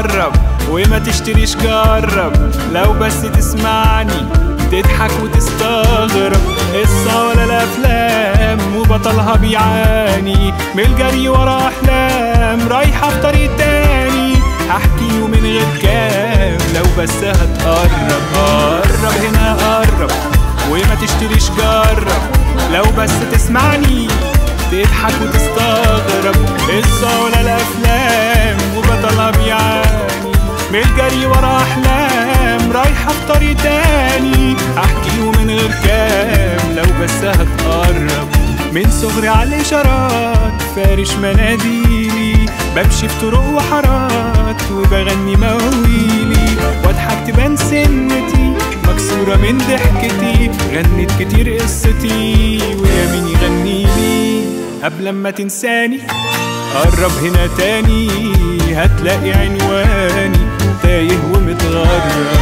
قرب وما تشتريش جرب، لو بس تسمعني تضحك وتستغرب. قصة ولا الأفلام وبطلها بيعاني من الجري ورا أحلام رايحة في طريق تاني. هحكي ومن غير كلام لو بس هتقرب. قرب هنا قرب وما تشتريش جرب، لو بس تسمعني تضحك وتستغرب. قصة ولا الأفلام وبطلها بيعاني من الجري ورا أحلام رايحة في طريق تاني. أحكي ومن غير كلام لو بس هتقرب. من صغري على الإشارات فارش مناديلي، بمشي في طرق وحارات وبغني مواويلي، واضحك تبان سنتي مكسورة من ضحكتي. غنت كتير قصتي ويا مين يغنيلي قبل ما تنساني. قرب هنا تاني هتلاقي عنواني تايه ومتغرب.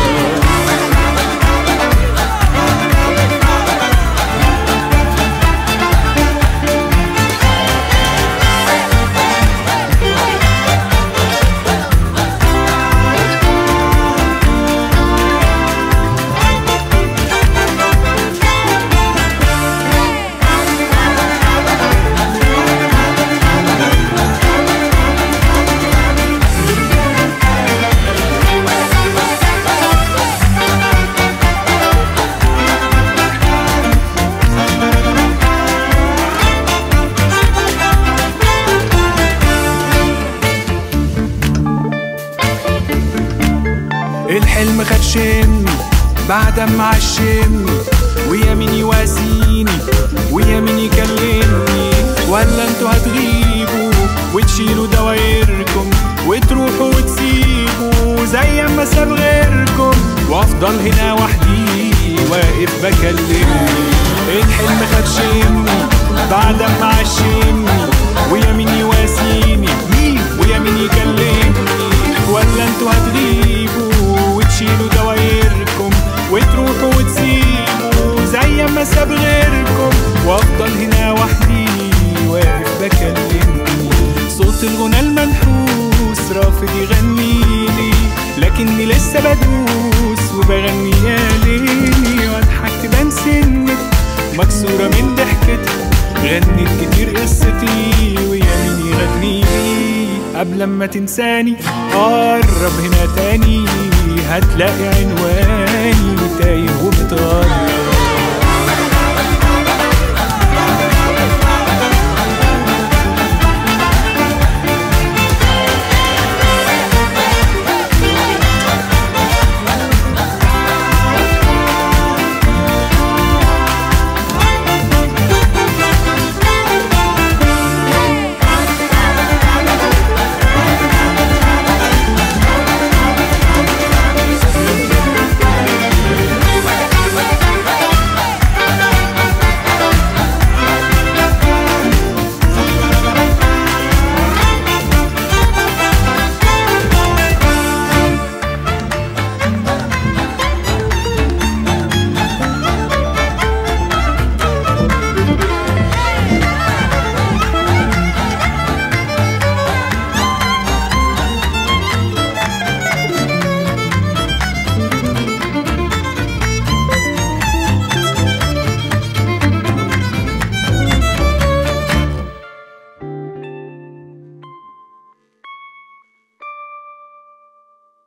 الحلم خد شم بعد ما عشمني، ويا مين يواسيني ويا مين يكلمني. ولا انتوا هتغيبوا وتشيلوا دوايركم وتروحوا وتسيبوا زي ما ساب غيركم، وافضل هنا وحدي واقف بكلمني. الحلم خد شمني بعد ما عشمني، ويا مين يواسيني ويا مين يكلمني. ولا انتوا هتغيبوا وتشيلوا دوايركم وتروحوا وتسيبوا زي ما ساب غيركم، وافضل هنا وحدي واقف بكلمني. صوت الغنى المنحوس رافض يغنيلي، لكني لسه بدوس وبغني يا ليلي. واضحك تبان سنتي مكسورة من ضحكتها، غنت كتير قصتي ويا مين يغنيلي قبل ما تنساني. قرب هنا تاني هتلاقي عنواني تايه